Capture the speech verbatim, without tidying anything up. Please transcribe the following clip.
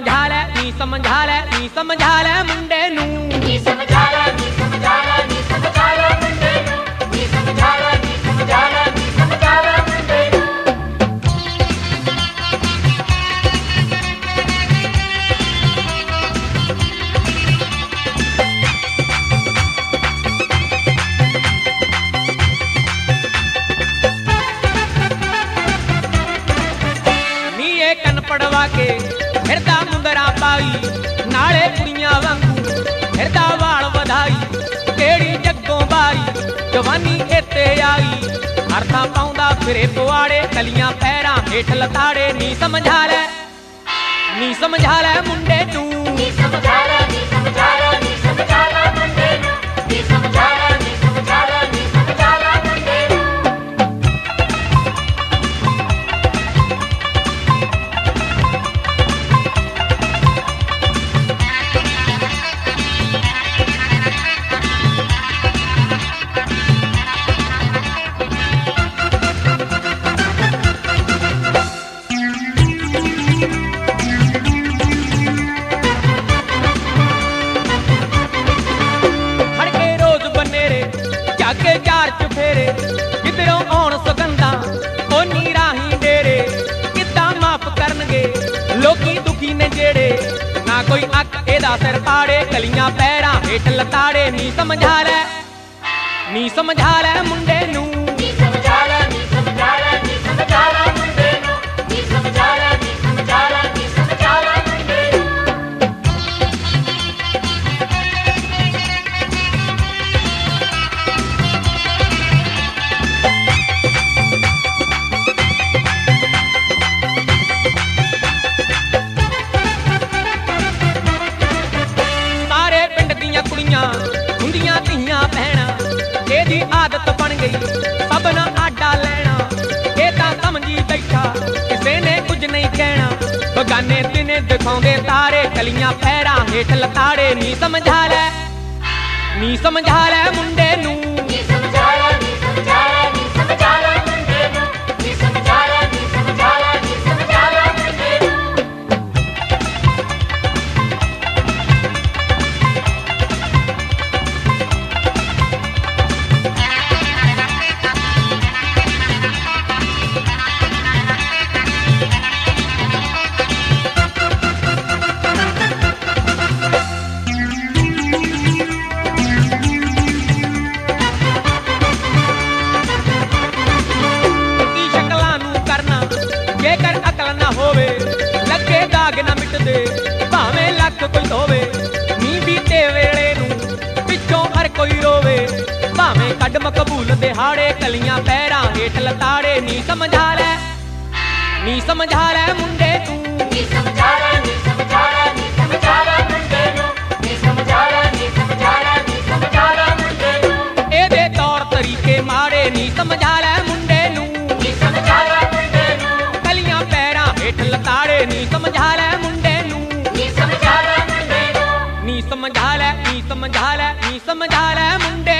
समझा ले नी समझा ले नी समझा ले मुंडे नू नी समझा ले नी समझा ले नी समझा ले मुंडे नू नी समझा ले नी समझा ले नी समझा ले मुंडे नू कन पड़वा के फिरदा मुंदरा पाई नाले कुड़ियां वांगू फिरदा वाल वधाई केड़ी जग्गों बाई जवानी इत्ते आई हरदा पाउंदा फिरे पवाड़े कलियां पैरां हेठ लताड़े नी समझा ले नी समझा ले मुंडे नू नी समझा ले नी समझा ले नी समझा ले मुंडे नू नी समझा ले नी समझा ले नी समझा ले मुंडे नू के जार च फेरे किधरों आउण सुगंधा ओनी राही डेरे किद्दां माफ करनगे लोकी दुखी ने जेड़े ना कोई अक एदा सिर पाड़े कलियां पैरां हेठ लताड़े नी समझा ले नी समझा ले मुंडे नू नी समझा ले नी समझा ले नी समझा ले मुंडे नू नी समझा ले नी समझा ले नी समझा ले मुंडे नू हुंदियां धीयां भैणां एदी आदत बन गई सब ना आडा लेना ए तां समझी बैठा किसे ने कुछ नहीं कहना बगाने दिने दिखाउंदे तारे कलियां पैरां हेठ लताड़े नी समझा ले नी समझा ले मुंडे नू नी समझा ले नी समझा ले नी समझा ले मुंडे नू नी समझा ले नी समझा ले नी समझा ले मुंडे नू जेकर अकल ना होवे लगे दाग ना मिटदे भावें लख कोई धोवे नी बीते वेले नू पिछों हर कोई रोवे भावें कड मकबूल दिहाड़े कलियां पैरां हेठ लताड़े नी समझा ले नी समझा ले मुंडे नू नी समझा ले नी समझा ले नी समझा ले मुंडे नू नी समझा ले नी समझा ले नी समझा ले मुंडे नू एदे तौर तरीके माड़े नी समझा ले मुंडे नू नी समझा ले हेठ लताड़े नी समझा ले मुंडे नू नी समझा ले मुंडे नू नी समझा ले नी समझा ले नी समझा ले मुंडे